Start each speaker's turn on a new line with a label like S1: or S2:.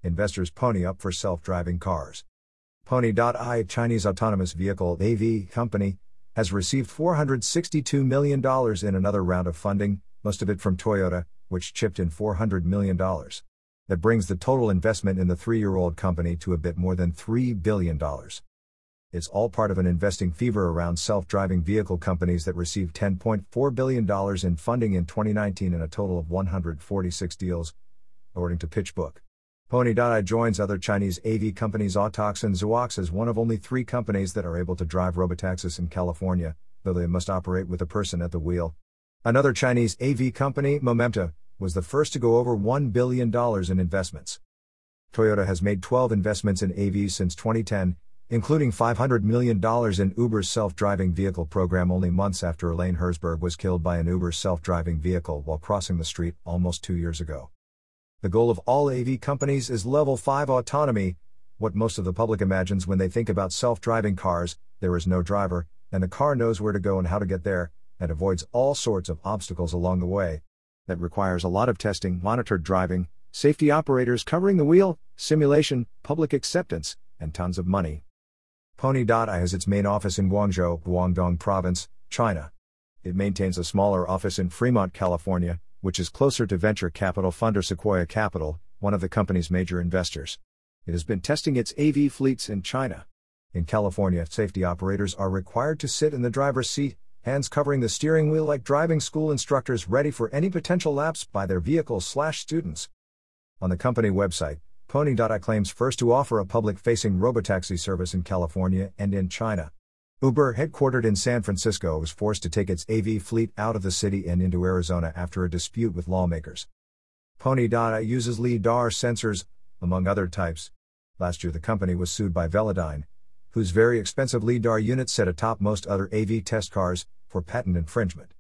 S1: Investors pony up for self-driving cars. Pony.ai, Chinese autonomous vehicle AV company, has received $462 million in another round of funding, most of it from Toyota, which chipped in $400 million. That brings the total investment in the 3-year-old company to a bit more than $3 billion. It's all part of an investing fever around self-driving vehicle companies that received $10.4 billion in funding in 2019 in a total of 146 deals, according to PitchBook. Pony.ai joins other Chinese AV companies Autox and Zoox as one of only 3 companies that are able to drive robotaxis in California, though they must operate with a person at the wheel. Another Chinese AV company, Momenta, was the first to go over $1 billion in investments. Toyota has made 12 investments in AVs since 2010, including $500 million in Uber's self-driving vehicle program only months after Elaine Herzberg was killed by an Uber self-driving vehicle while crossing the street almost 2 years ago. The goal of all AV companies is level 5 autonomy, what most of the public imagines when they think about self-driving cars. There is no driver, and the car knows where to go and how to get there, and avoids all sorts of obstacles along the way. That requires a lot of testing, monitored driving, safety operators covering the wheel, simulation, public acceptance, and tons of money. Pony.ai has its main office in Guangzhou, Guangdong Province, China. It maintains a smaller office in Fremont, California, which is closer to venture capital funder Sequoia Capital, one of the company's major investors. It has been testing its AV fleets in China. In California, safety operators are required to sit in the driver's seat, hands covering the steering wheel like driving school instructors ready for any potential lapse by their vehicles/students. On the company website, Pony.ai claims first to offer a public-facing robotaxi service in California and in China. Uber, headquartered in San Francisco, was forced to take its AV fleet out of the city and into Arizona after a dispute with lawmakers. Pony.ai uses LiDAR sensors, among other types. Last year the company was sued by Velodyne, whose very expensive LiDAR unit set atop most other AV test cars, for patent infringement.